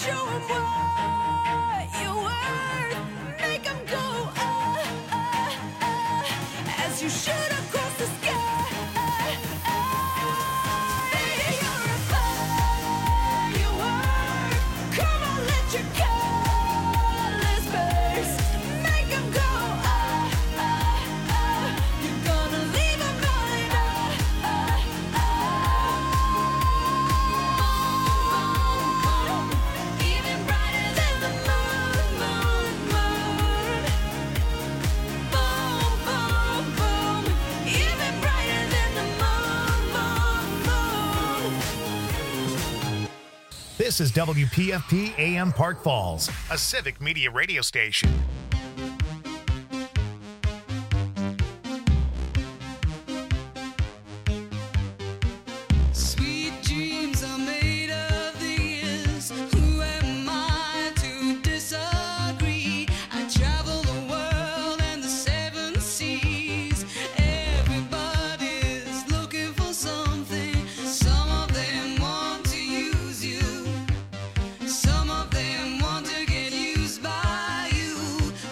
show 'em what you're worth. Make 'em go, as you shoot across the sky. Baby, you're a firework. Come on, let your colors burst. Make 'em go, you're gonna leave 'em going, even brighter than the moon, moon, moon. Boom, boom, boom, even brighter than the moon, moon, moon. This is WPFP AM Park Falls, a civic media radio station. Sweet dreams are made of this. Who am I to disagree? I travel the world and the seven seas. Everybody's looking for something. Some of them want to use you. Some of them want to get used by you.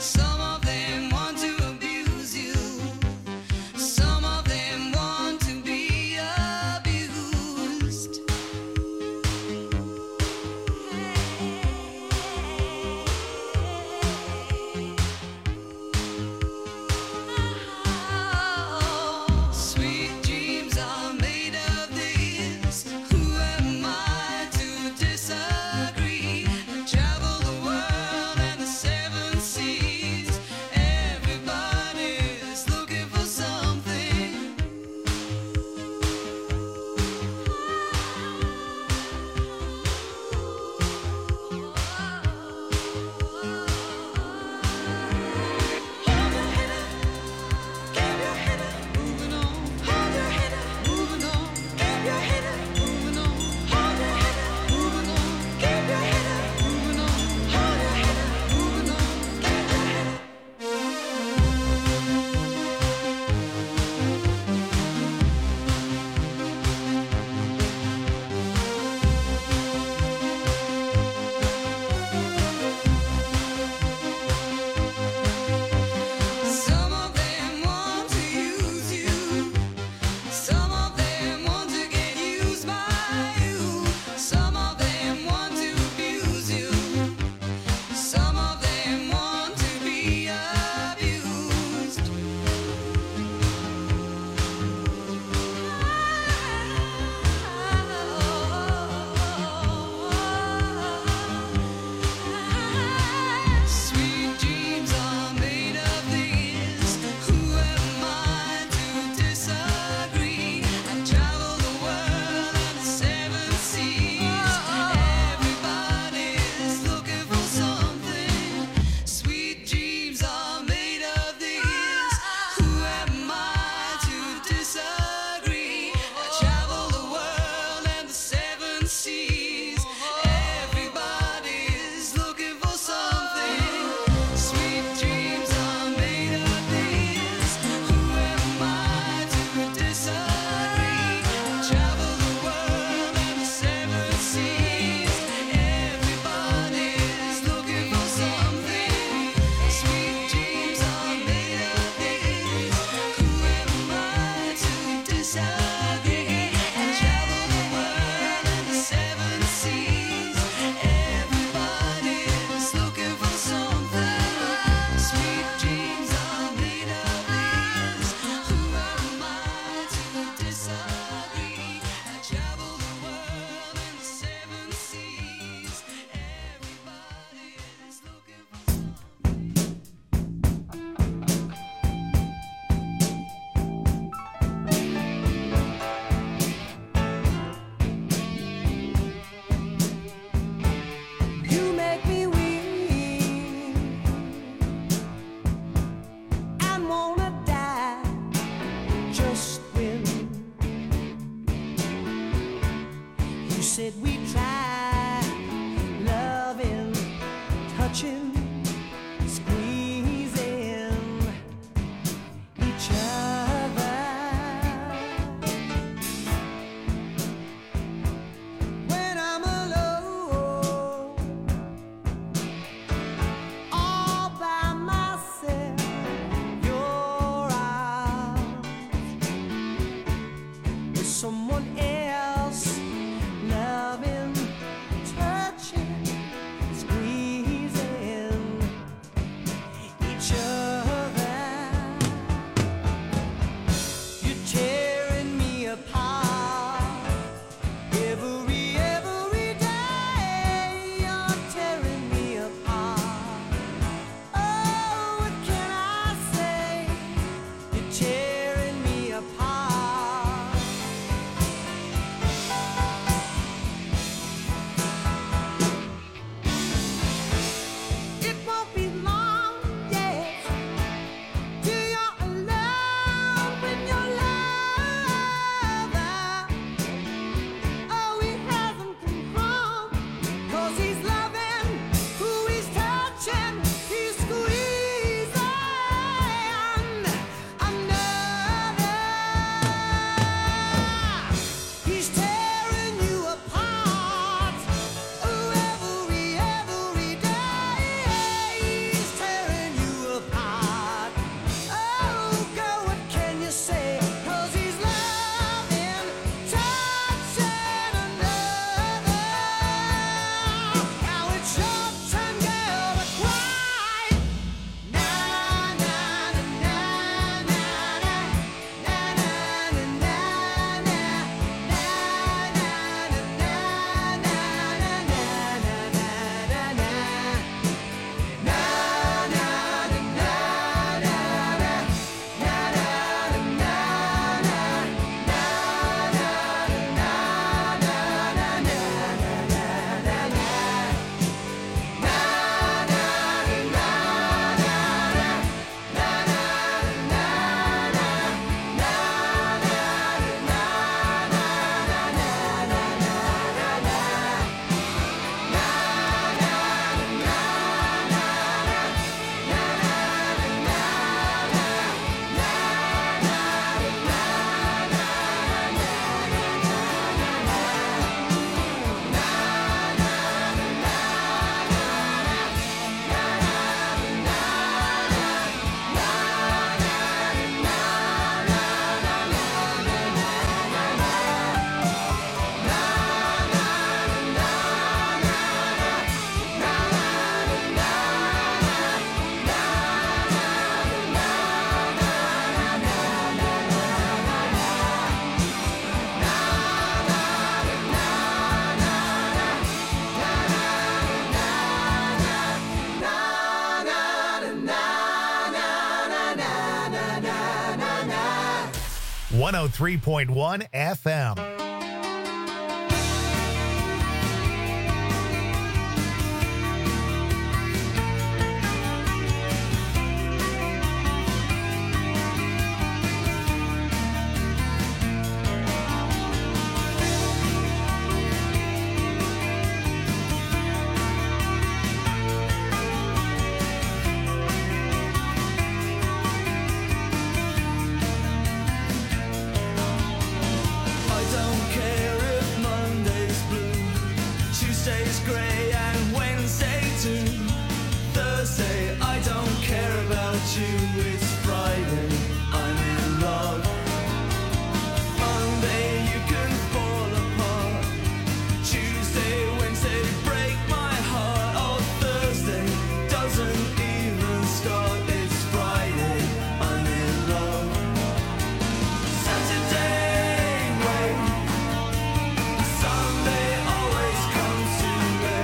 103.1 FM.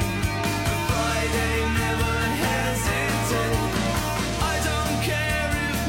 I don't care if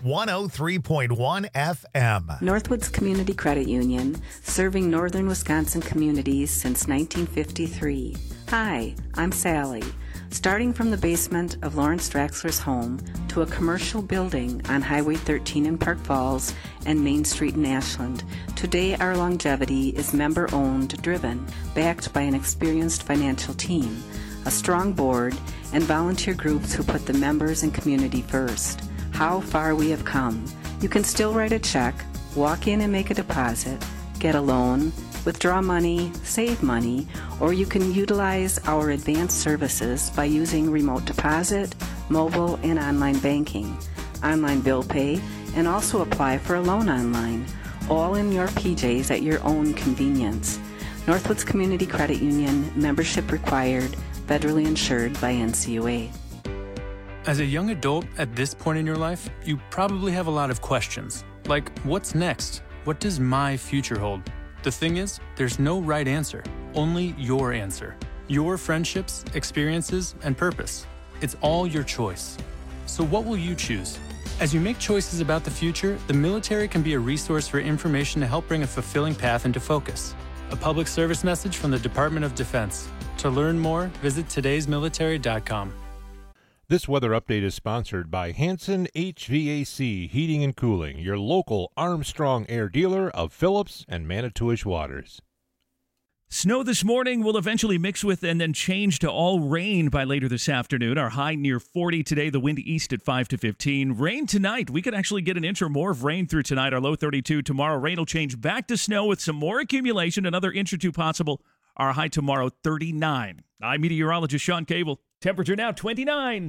103.1 FM. Northwoods Community Credit Union, serving northern Wisconsin communities since 1953. Hi, I'm Sally. Starting from the basement of Lawrence Draxler's home to a commercial building on Highway 13 in Park Falls and Main Street in Ashland, today our longevity is member-owned, driven, backed by an experienced financial team, a strong board, and volunteer groups who put the members and community first. How far we have come. You can still write a check, walk in and make a deposit, get a loan, withdraw money, save money, or you can utilize our advanced services by using remote deposit, mobile, and online banking, online bill pay, and also apply for a loan online, all in your PJs at your own convenience. Northwoods Community Credit Union, membership required, federally insured by NCUA. As a young adult at this point in your life, you probably have a lot of questions, like what's next? What does my future hold? The thing is, there's no right answer, only your answer. Your friendships, experiences, and purpose. It's all your choice. So what will you choose? As you make choices about the future, the military can be a resource for information to help bring a fulfilling path into focus. A public service message from the Department of Defense. To learn more, visit todaysmilitary.com. This weather update is sponsored by Hanson HVAC Heating and Cooling, your local Armstrong Air dealer of Phillips and Manitowish Waters. Snow this morning will eventually mix with and then change to all rain by later this afternoon. Our high near 40 today, the wind east at 5 to 15. Rain tonight. We could actually get an inch or more of rain through tonight. Our low 32 tomorrow. Rain will change back to snow with some more accumulation, another inch or two possible. Our high tomorrow, 39. I'm meteorologist Sean Cable. Temperature now 29.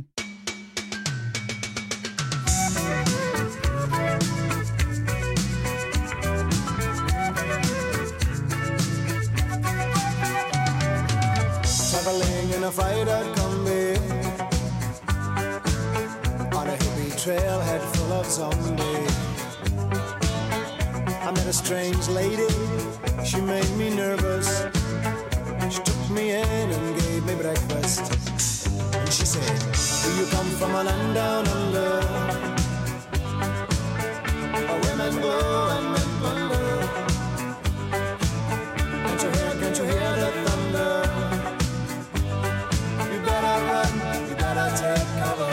Traveling in a freighter combi on a hippie trailhead full of zombies. I met a strange lady, she made me nervous. She took me in and gave me breakfast. And she said, do you come from a land down under, where women go and men plunder? Can't you hear the thunder? You better run, you better take cover.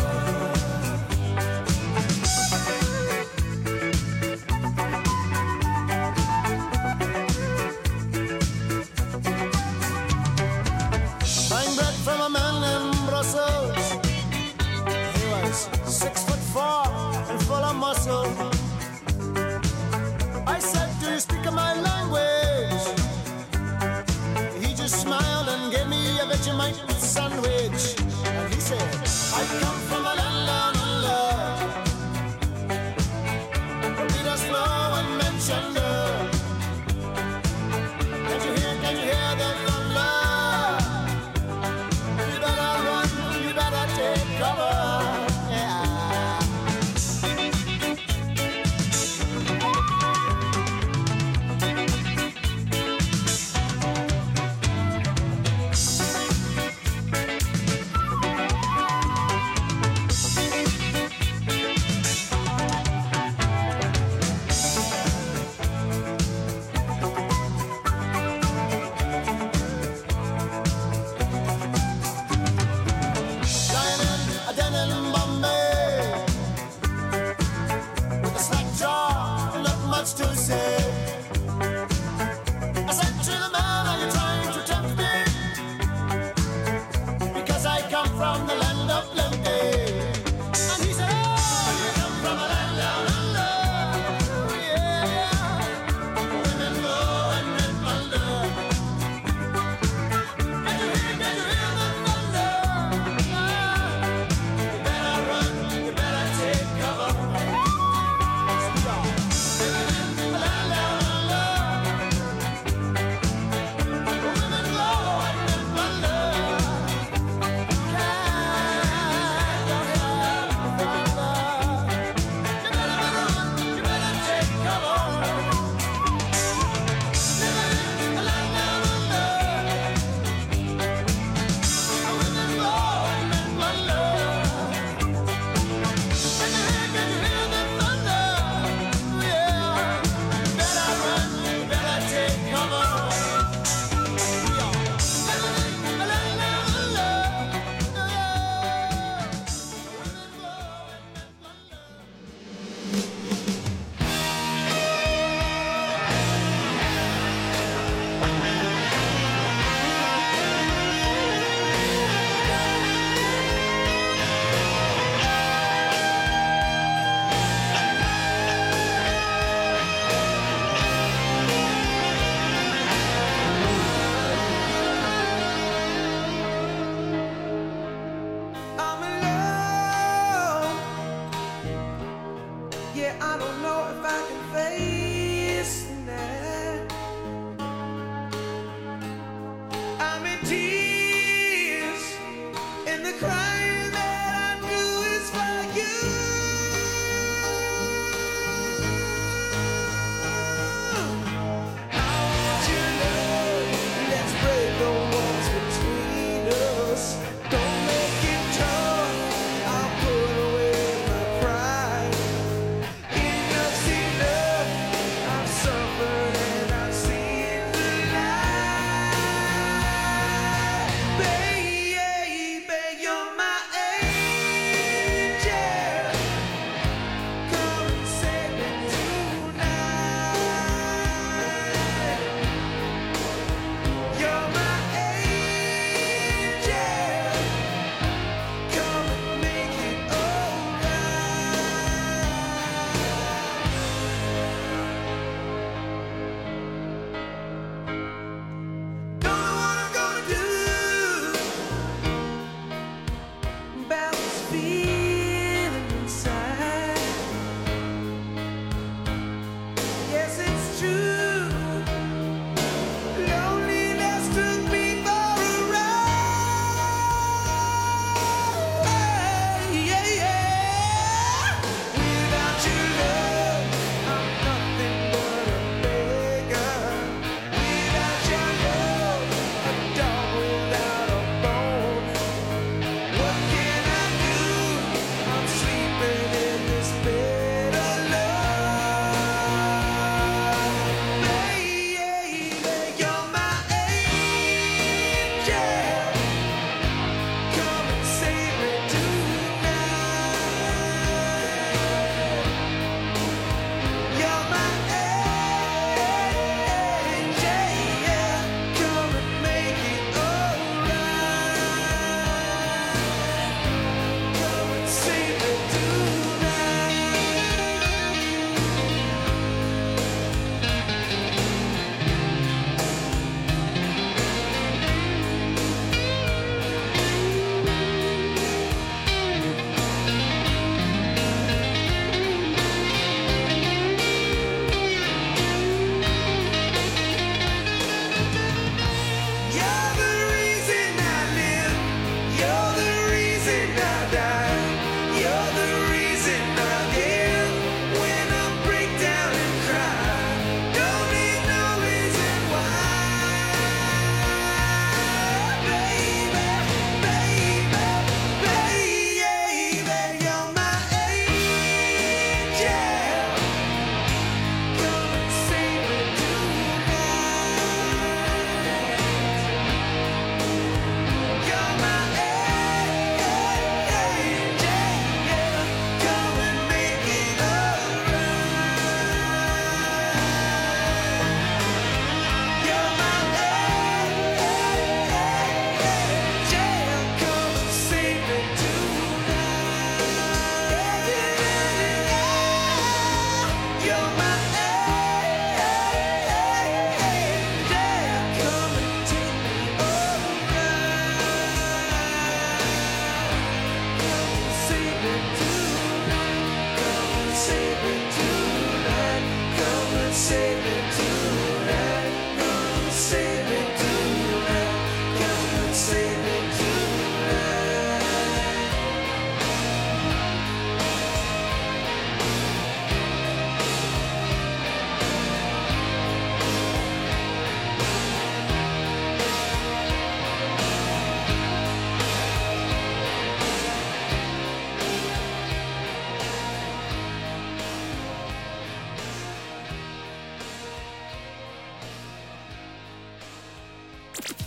Buying bread from a man in Brussels. He was 6'4" and full of muscle. I said, do you speak my language? He just smiled and gave me a Vegemite sandwich. And he said, I come from a land down under, where Peter's flow and Manchester. Can you hear the thunder? You better run, you better take cover. Yeah.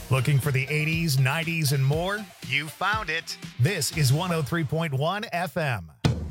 Looking for the 80s, 90s, and more? You found it. This is 103.1 FM.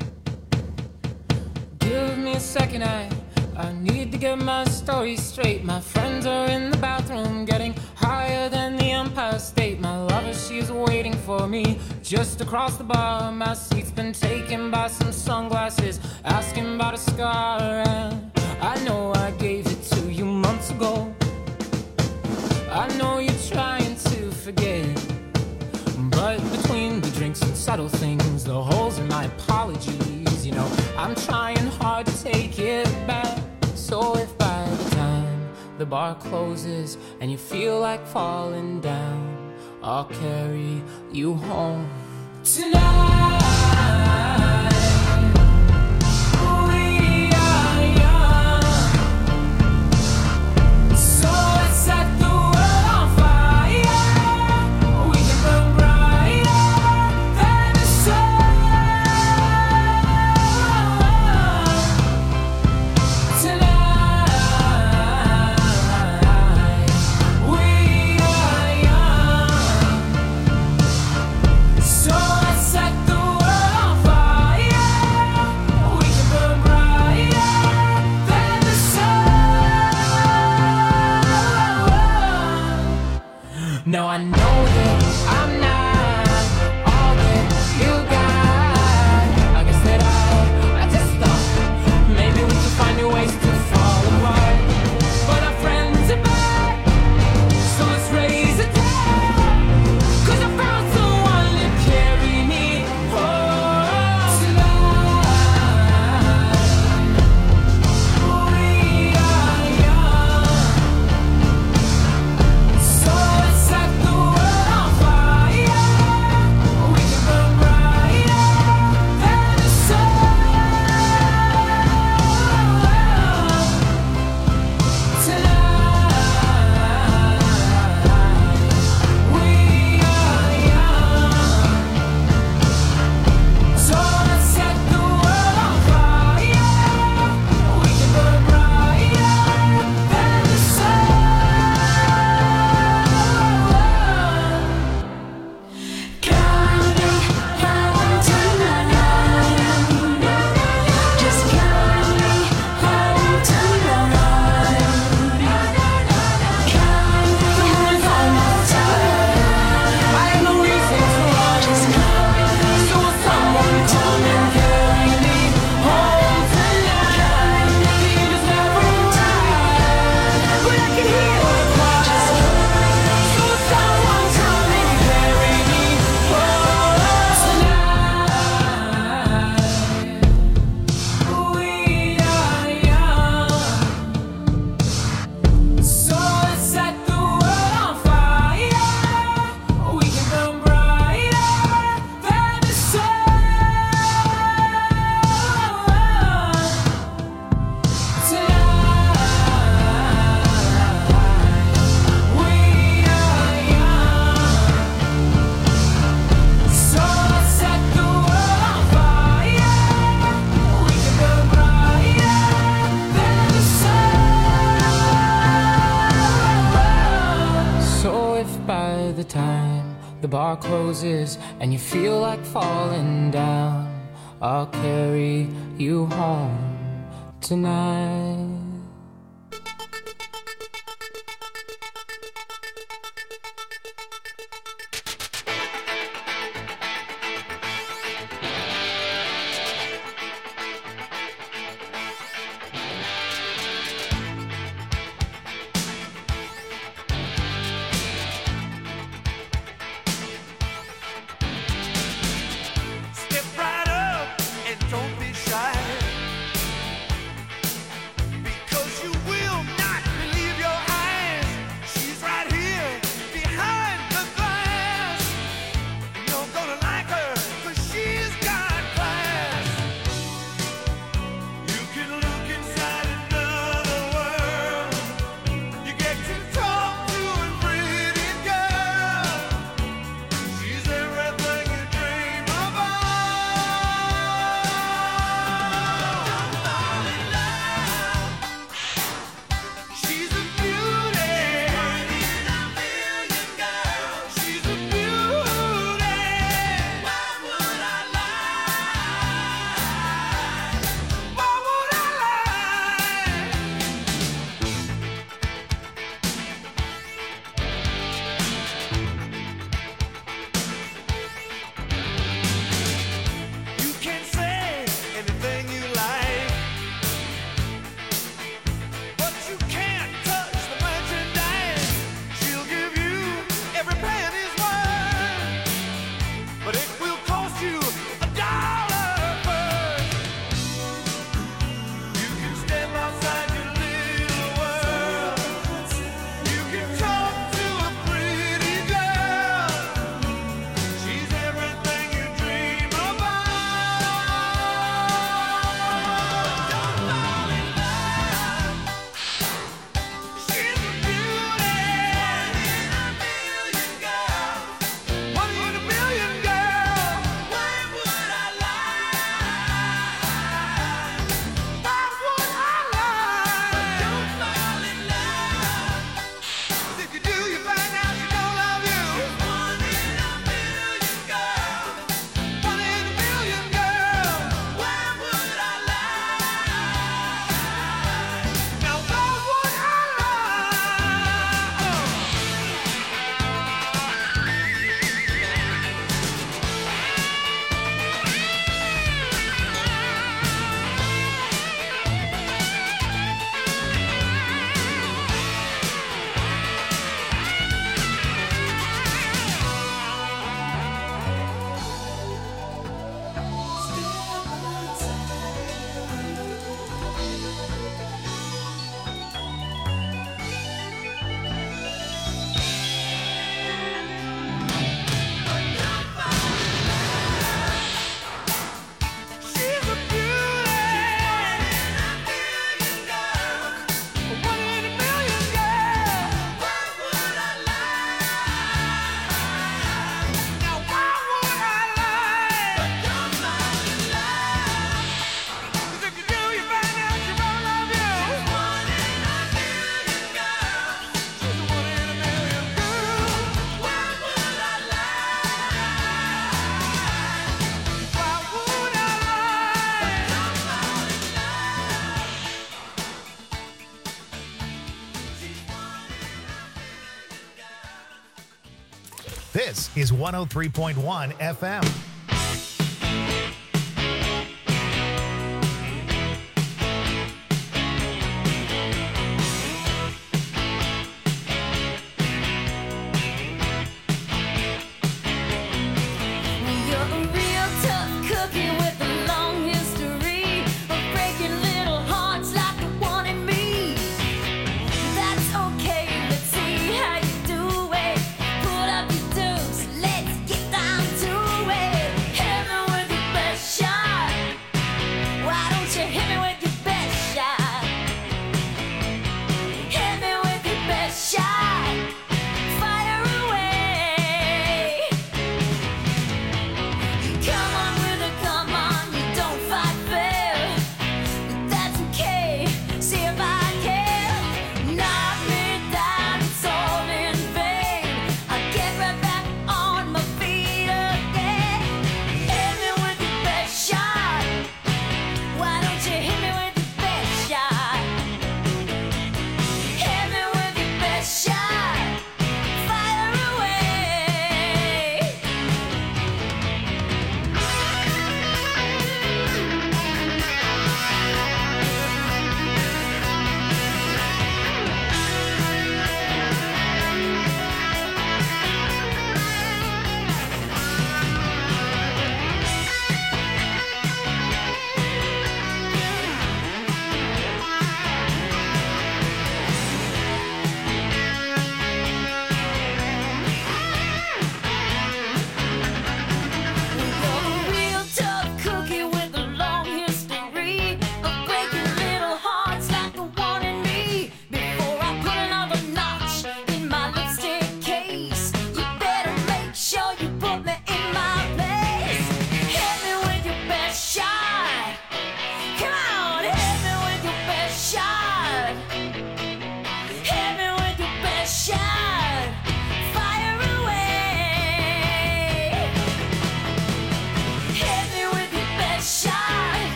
Give me a second, I need to get my story straight. My friends are in the bathroom getting higher than the Empire State. My lover, she's waiting for me just across the bar. My seat's been taken by some sunglasses, asking about a scar. And I know I gave it to you months ago. I know you're trying to forget, but between the drinks and subtle things, the holes in my apologies, you know, I'm trying hard to take it back. So if by the time the bar closes and you feel like falling down, I'll carry you home tonight. We are young, so let's set the world on fire. We can burn brighter than the sun tonight. We are young, so let's set the world on fire. We can burn brighter than the sun. Now I know that I'm not all that you got. I guess that I just thought maybe we could find new ways to fall apart. But our friends are back, so let's raise a toast. 'Cause I found someone to carry me home tonight. We are young, so let's set the world on fire. We can burn brighter than the sun tonight. We are young, so let's set the world on fire. We can burn brighter than the sun. Counting home tonight. Just counting home tonight. Counting home tonight. I have no reason to run. So will someone come and carry me home tonight? The angels never arrive, but I can hear the choir. So will someone come and carry me home tonight? We are young, so let's set the world on fire. We can burn brighter than the sun tonight. We are young, so let's set the world on fire. We can burn brighter than the sun. So if by the time the bar closes and you feel like falling down, I'll carry you home tonight. Step right up and don't be shy. Be This is 103.1 FM.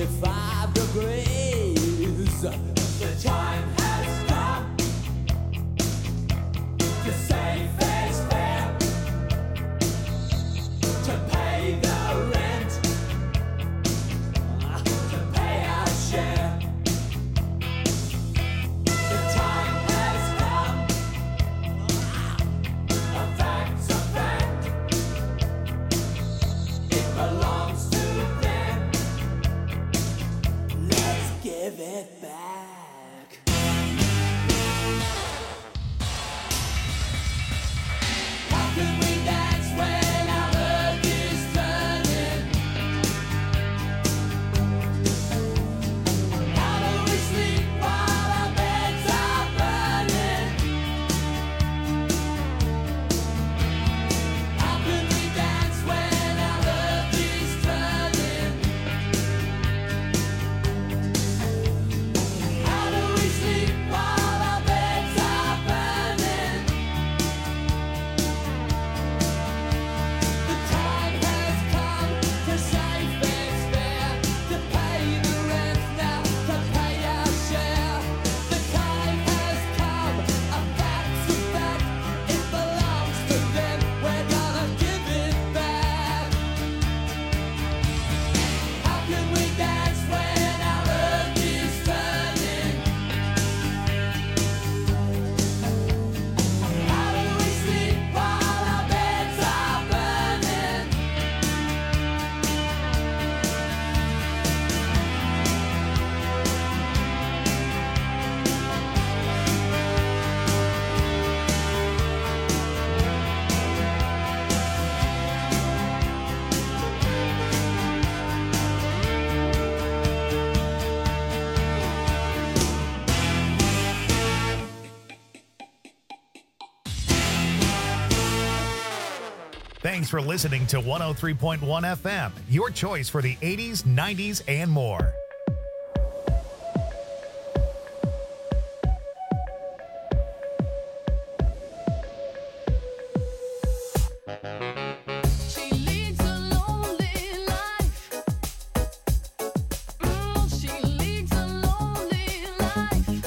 The time has come Thanks for listening to 103.1 FM, your choice for the 80s, 90s, and more. She leads a lonely life. She leads a lonely life.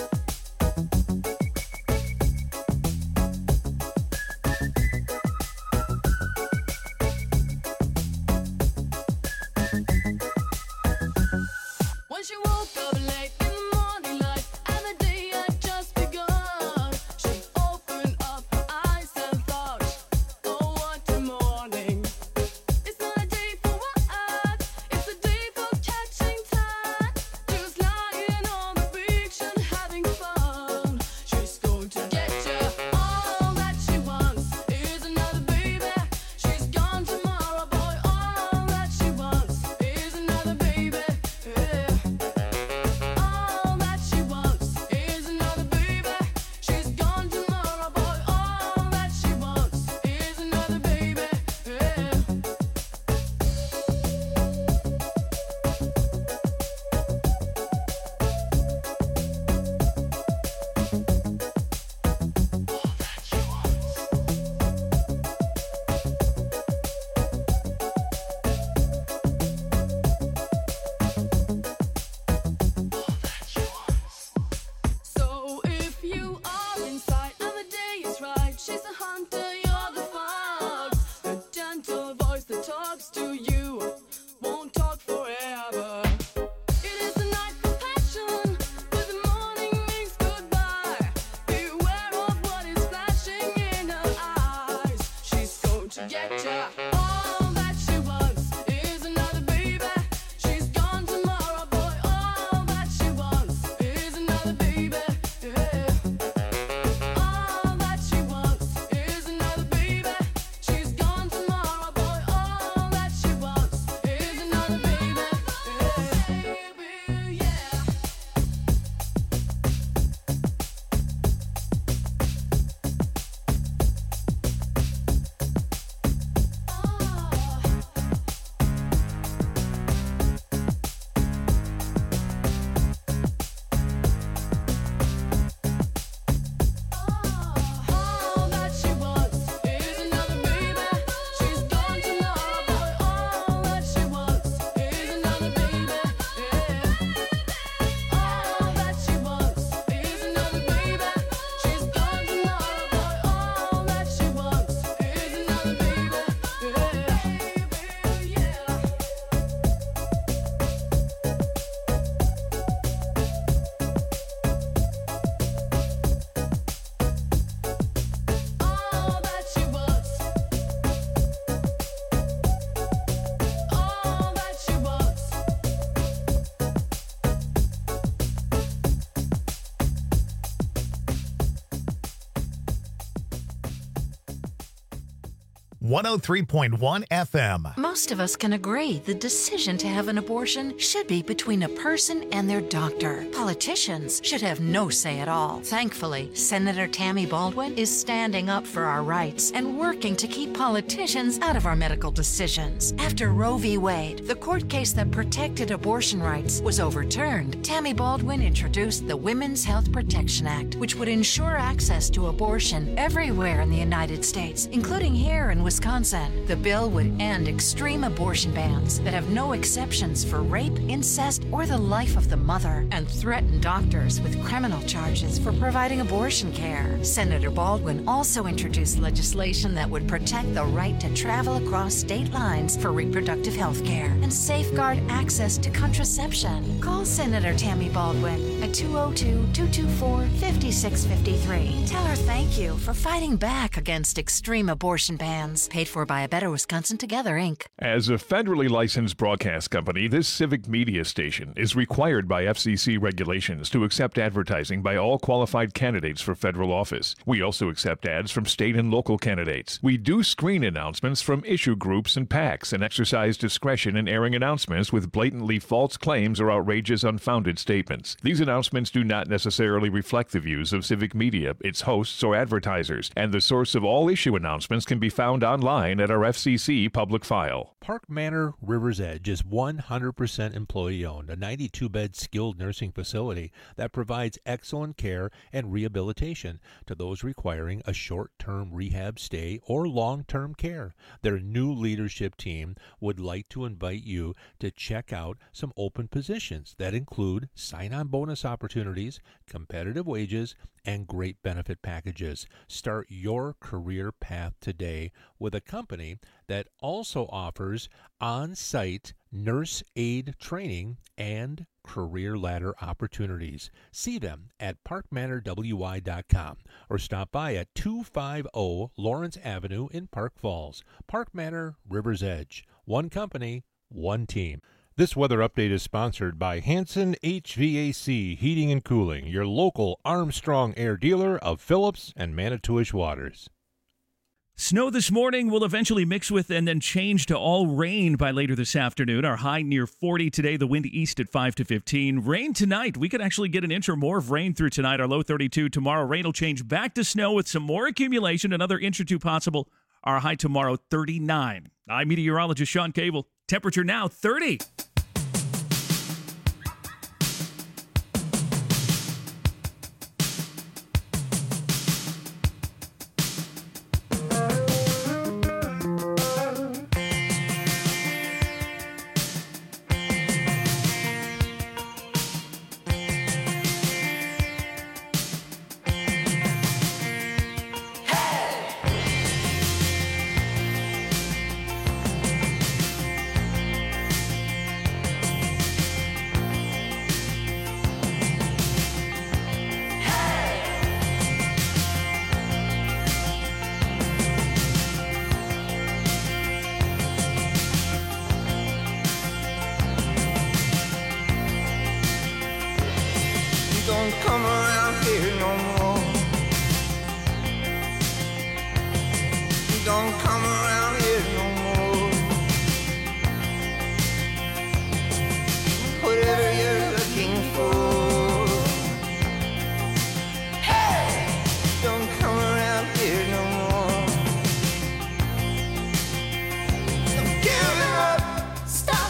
When she woke up late in the morning light and the day had just begun, she opened up her eyes and thought, oh, what a morning. It's not a day for what? It's a day for catching time. Just lying on the beach and having fun. She's going to get you. All that she wants is another baby. She's gone tomorrow, boy. All that she wants is another baby. Yeah. All that she wants is another baby. She's gone tomorrow, boy. All that she wants is another baby. Yeah. So if you are inside and the day is right, she's the hunter, you're the fox. The gentle voice that talks to you won't talk forever. It is a night for passion, but the morning means goodbye. Beware of what is flashing in her eyes. She's going to get ya. All that she wants is another baby. She's gone tomorrow, boy. All that she wants is another baby. Yeah. All that she wants is another baby. She's gone tomorrow, boy. All that she wants is another baby. Yeah. Baby, yeah. All that she wants is another baby. She's gone tomorrow, boy. All that she wants is another baby. Yeah. All that she wants is another baby. She's gone tomorrow, boy. All that she wants is another baby. Yeah. All that she wants. All that she wants. 103.1 FM. Most of us can agree the decision to have an abortion should be between a person and their doctor. Politicians should have no say at all. Thankfully, Senator Tammy Baldwin is standing up for our rights and working to keep politicians out of our medical decisions. After Roe v. Wade, the court case that protected abortion rights, was overturned, Tammy Baldwin introduced the Women's Health Protection Act, which would ensure access to abortion everywhere in the United States, including here in Wisconsin. The bill would end extreme abortion bans that have no exceptions for rape, incest, or the life of the mother, and threaten doctors with criminal charges for providing abortion care. Senator Baldwin also introduced legislation that would protect the right to travel across state lines for reproductive health care and safeguard access to contraception. Call Senator Tammy Baldwin at 202-224-5653. Tell her thank you for fighting back against extreme abortion bans. Paid for by A Better Wisconsin Together, Inc. As a federally licensed broadcast company, this civic media station is required by FCC regulations to accept advertising by all qualified candidates for federal office. We also accept ads from state and local candidates. We do screen announcements from issue groups and PACs and exercise discretion in airing announcements with blatantly false claims or outrageous unfounded statements. These announcements announcements do not necessarily reflect the views of Civic Media, its hosts, or advertisers, and the source of all issue announcements can be found online at our FCC public file. Park Manor River's Edge is 100% employee-owned, a 92-bed skilled nursing facility that provides excellent care and rehabilitation to those requiring a short-term rehab stay or long-term care. Their new leadership team would like to invite you to check out some open positions that include sign-on bonus opportunities, competitive wages, and great benefit packages. Start your career path today with a company that also offers on-site nurse aid training and career ladder opportunities. See them at parkmanorwy.com or stop by at 250 Lawrence Avenue in Park Falls. Park Manor River's Edge. One company, one team. This weather update is sponsored by Hanson HVAC Heating and Cooling, your local Armstrong Air dealer of Phillips and Manitowish Waters. Snow this morning will eventually mix with and then change to all rain by later this afternoon. Our high near 40 today, the wind east at 5 to 15. Rain tonight. We could actually get an inch or more of rain through tonight. Our low 32 tomorrow. Rain will change back to snow with some more accumulation, another inch or two possible. Our high tomorrow, 39. I'm meteorologist Sean Cable. Temperature now, 30. Don't come around here no more. Don't come around here no more. Whatever you're looking for. Hey! Don't come around here no more. Don't give it up. Stop.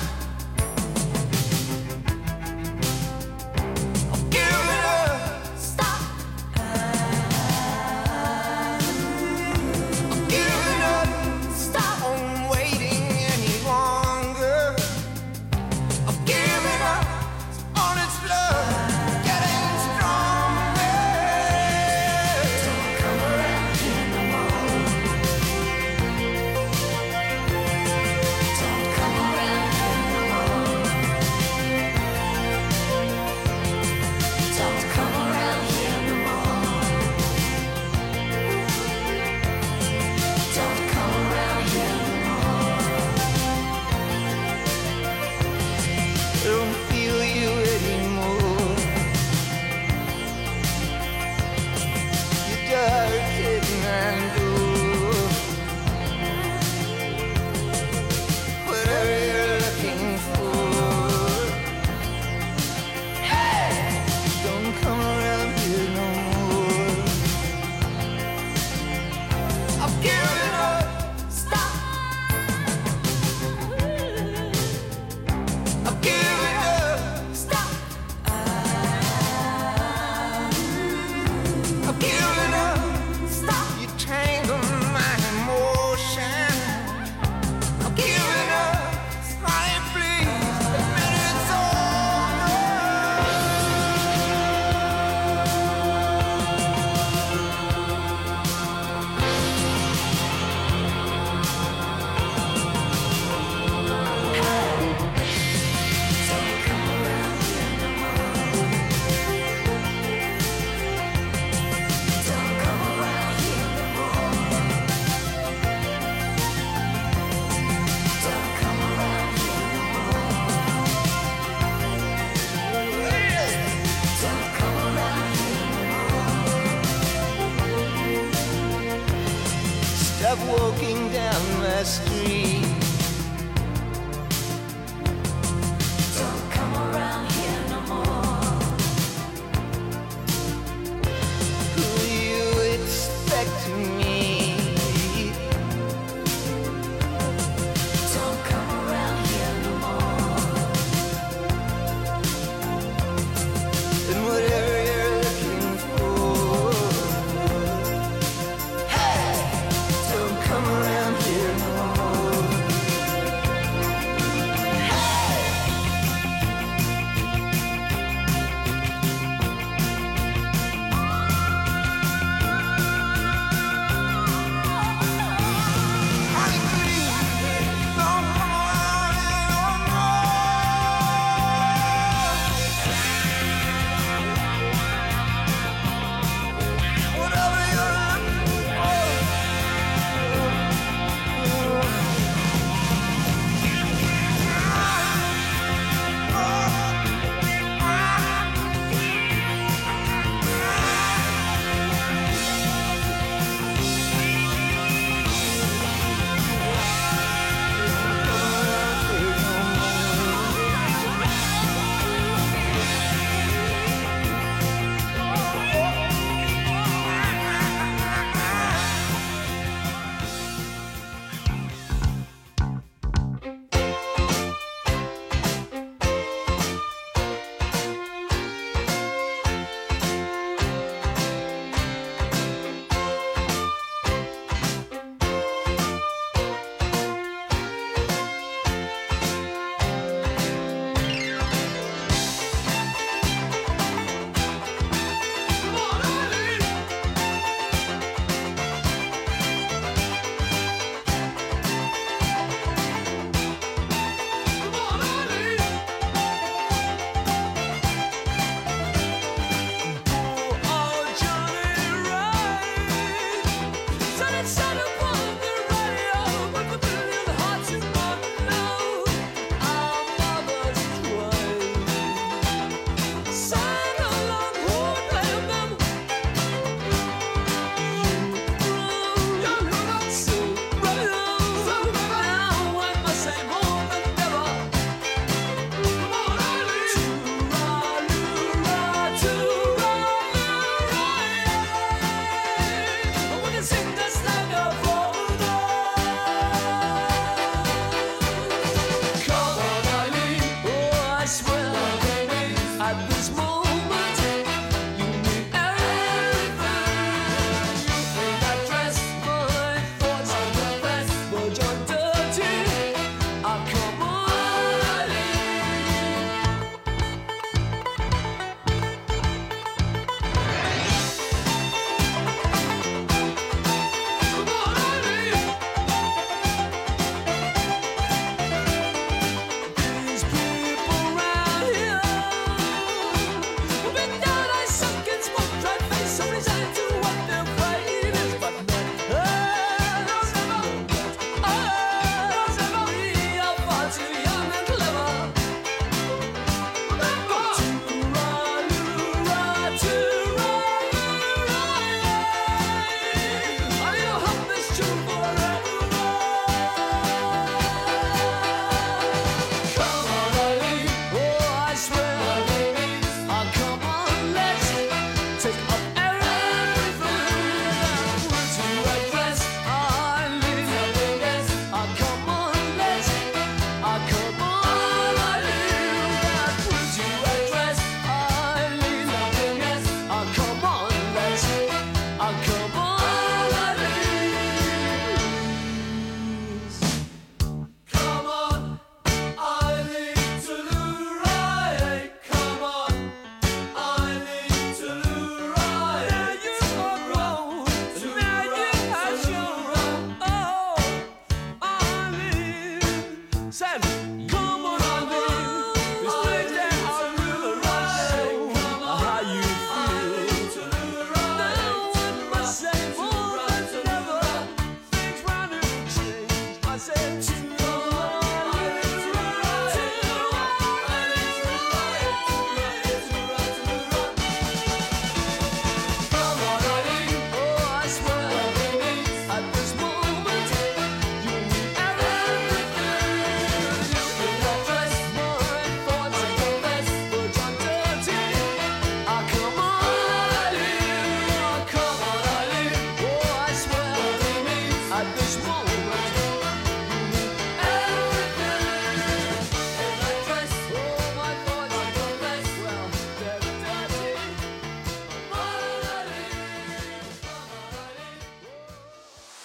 Walking down my street. Don't come around here no more.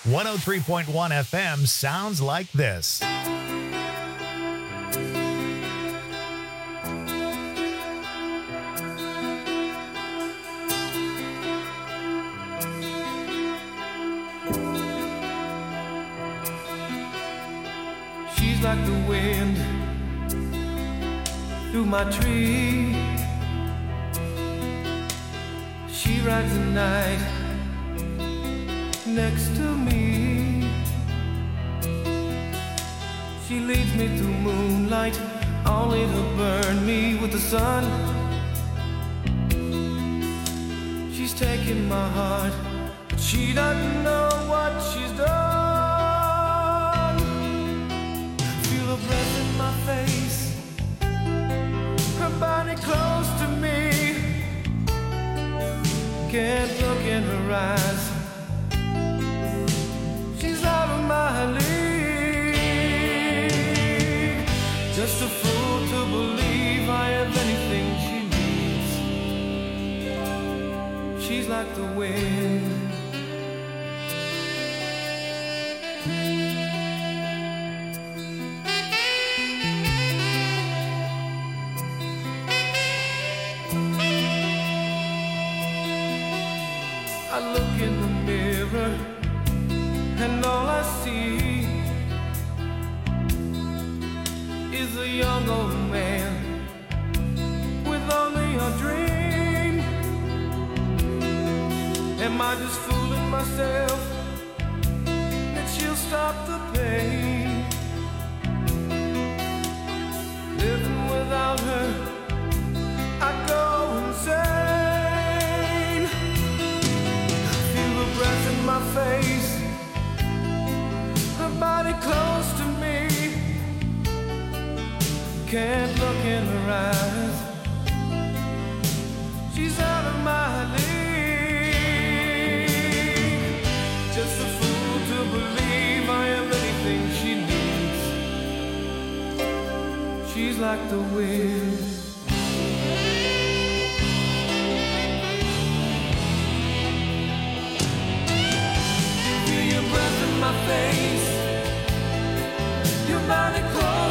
103.1 FM sounds like this. She's like the wind through my tree. She rides the night next to me. She leads me through moonlight, only to burn me with the sun. She's taking my heart, but she doesn't know what she's done. Feel her breath in my face, her body close to me. Can't look in her eyes, she's out of my league. Just a fool to believe I have anything she needs. She's like the wind. I look in the mirror and all I see is a young old man with only a dream. Am I just fooling myself that she'll stop the pain? Living without her, I go insane. Feel the breath in my face, her body close to me. Can't look in her eyes, she's out of my league. Just a fool to believe I am anything she needs. She's like the wind. Feel your breath in my face, your body close